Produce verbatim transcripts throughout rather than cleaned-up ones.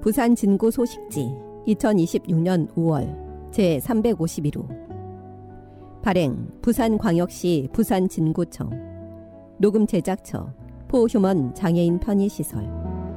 부산 진구 소식지 이천이십육 년 오월 제삼백오십일 호 발행 부산광역시 부산진구청 녹음 제작처 포휴먼 장애인 편의시설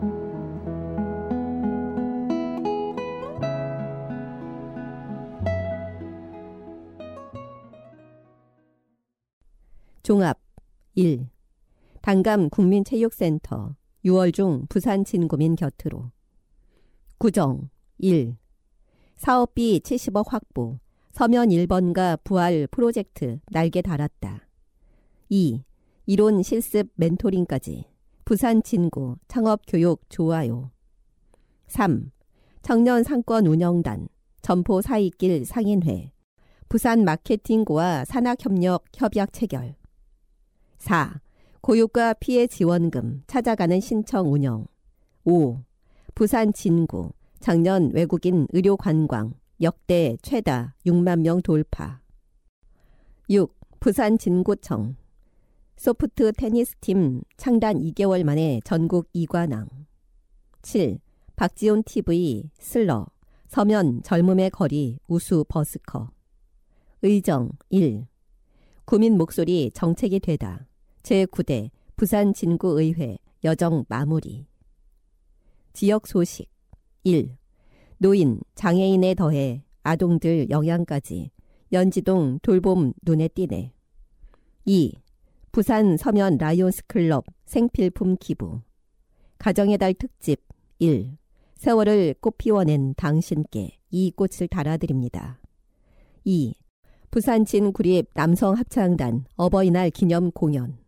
종합 일. 당감 국민체육센터 유월 중 부산 진구민 곁으로 구정 일. 사업비 칠십억 확보 서면 일 번가 부활 프로젝트 날개 달았다. 이. 이론 실습 멘토링까지 부산 진구 창업교육 좋아요. 삼. 청년 상권 운영단 점포 사이길 상인회 부산 마케팅고와 산학협력 협약 체결. 사. 고유가 피해 지원금 찾아가는 신청 운영. 오. 부산 진구 작년 외국인 의료 관광 역대 최다 육만 명 돌파. 육. 부산 진구청 소프트 테니스팀 창단 이 개월 만에 전국 이 관왕. 칠. 박지훈 티비 슬러 서면 젊음의 거리 우수 버스커. 의정 일. 구민 목소리 정책이 되다. 제구 대 부산 진구의회 여정 마무리. 지역 소식 일. 노인, 장애인에 더해 아동들 영양까지 연지동 돌봄 눈에 띄네. 이. 부산 서면 라이온스 클럽 생필품 기부. 가정의 달 특집 일. 세월을 꽃 피워낸 당신께 이 꽃을 달아드립니다. 이. 부산 진구립 남성합창단 어버이날 기념 공연.